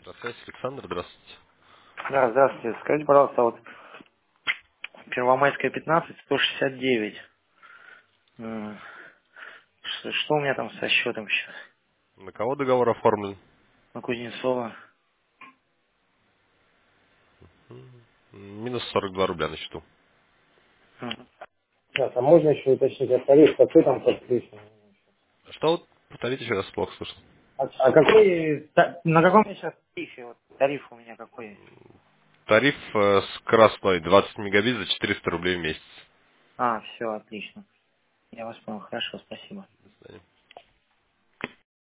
Связь, Александр, здравствуйте. Да, здравствуйте. Скажите, пожалуйста, вот Первомайская 15, 169. М, Что у меня там со счетом сейчас? На кого договор оформлен? На Кузнецова. Минус 42 рубля на счету. М. Так, а можно еще уточнить, а тариф какой там подключен? Что вот? Повторите еще раз, плохо слышно. А какой, на каком я сейчас тарифе? Вот, тариф у меня какой? Тариф скоростной 20 мегабит за 400 рублей в месяц. А, все, отлично. Я вас понял. Хорошо, спасибо. До свидания.